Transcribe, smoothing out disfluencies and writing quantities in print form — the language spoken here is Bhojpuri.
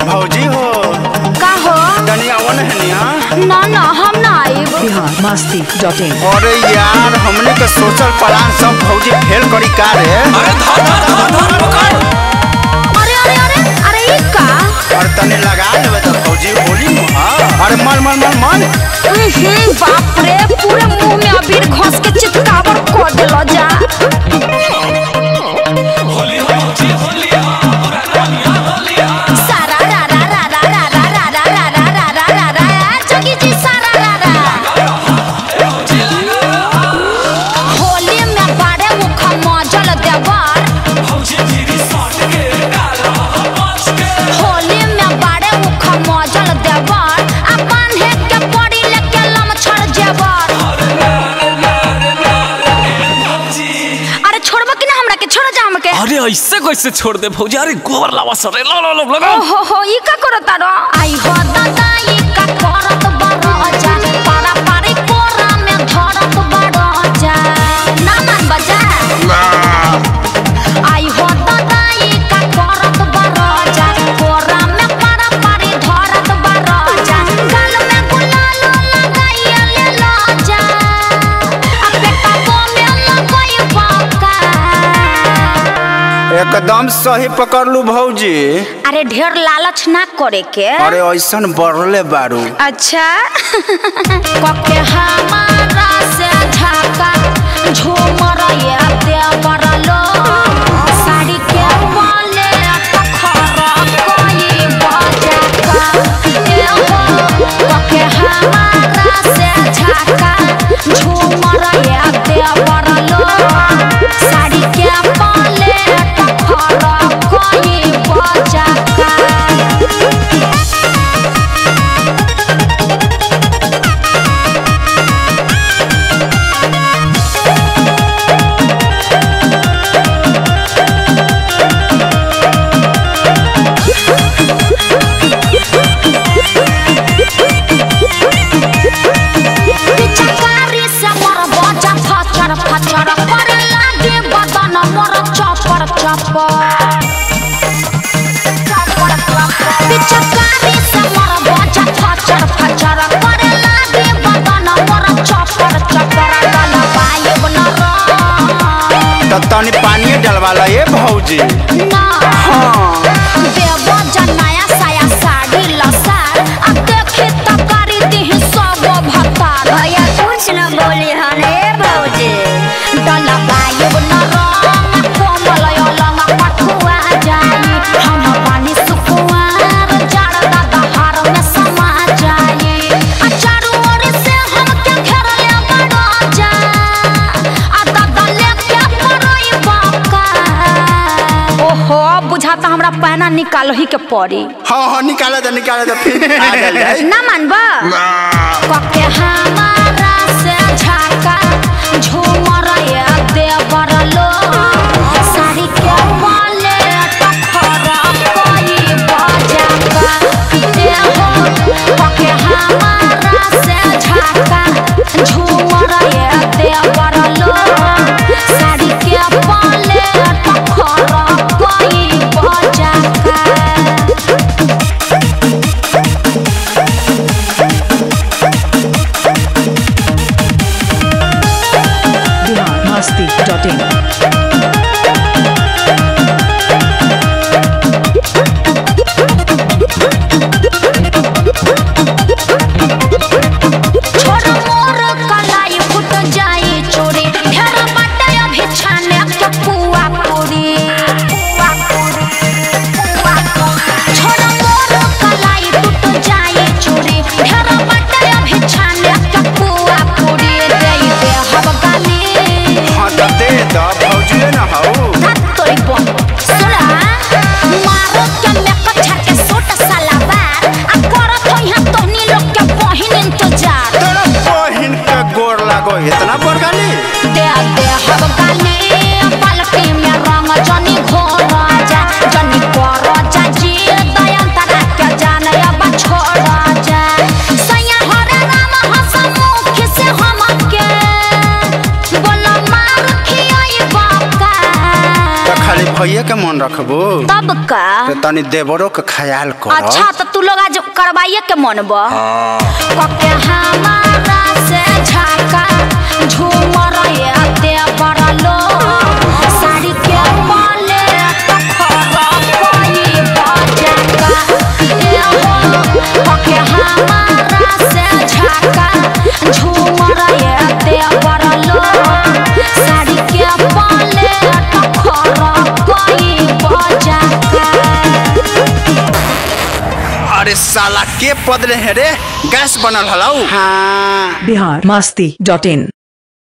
भौजी हो का हो? तनी आवन है निया? ना ना हम ना आइब। biharmasti.in अरे यार हमने के सोचल प्लान सब भौजी फेल करी का रे? अरे धर पकड़। अरे अरे अरे अरे ई का? और तनी लगा देवे तो भौजी होली में हां। अरे मन मन मन मन बाप रे पूरे मुंह में अबीर घोस के चितकावर कर देलो जा। होली होली होलिया सारा रा रा रा रा रा रा रा रा रा रा रा रा रा रा जोगी जी सारा रा रा। होली में बाड़े मुख मजल देवर। होली में बाड़े मुख मजल देवर। अपन है के पड़ी लेके लमछड़ जेवर। अरे छोड़बो कि ना हमरा के? छोड़ जा हमके। अरे ऐसे कैसे छोड़ दे भौजी? अरे गोबर लावा सरे लो लो लो लगा। हो ई का करत रो? आई हो दादा ई का करत बरजा। पारा पारी कोरा में धरत बरजा। ना मान बजा। आई हो दादा ई का करत बरजा। कोरा में पारा पारी धरत बरजा। गाल में गुलाल लगाइए ले लो जा। आ बेटा को में लगई बाका। एकदम सही पकड़ लू भौजी। अरे ढेर लालच ना करे के। अरे ऐसन बढ़ले बारू। अच्छा कके हमारा से झाका झूमर ये देवर लो। साड़ी के वाले तखरा कोई बजा ए हो। कके हमारा से झाका झूमर ये देवर लो। साड़ी के वाले तखरा कोई बजा पिचकारी से मोर बजा फचर फचर करे लागे बदन मोर चपर चपर। पिचकारी से मोर बजा फचर फचर करे लागे बदन मोर चपर चपर। गला पाइब न रो तो तनी पानी डलवा ला ये भौजी। ना देव जनाया साया साड़ी लसार। अब देखी त करी दिही सब भतार। भैया कुछ न बोली हने भौजी। डला बायब न रंग कोमल अलंग पठुआ जाई। हम पानी सुकुआर जड़ दादा हार में समा जाई। आ चारू ओर से हमके घेरले बड़ा जा। आ दादा लेके परोई बाका। ओहो बुझाता हमरा पैना निकालही के पड़ी। हाँ हाँ निकाले तो फिर आ जाए। ना मानबा कके हमारा से झाका झूमर ये देवर लो। साड़ी के वाले तखरा कोई बजा ए हो। कके हमारा से झाका झूमर ये देवर लो। साड़ी के वाले तखरा कोई बजा खाली भैया के मन रखबो तब का तो तनी देवरो के ख्याल कर। अच्छा तो तू लोग आज करवाइए के मन बा कके हमारा से झाका झूमर ये देवर लो साड़ी के पाले खरा कोई बजाका कके हमारा से झाका झूमर ये देवर लो साड़ी के पाले खरा कोई बजाका। अरे साला के पदले है रे गैस बनल हलाऊ। हाँ biharmasti.in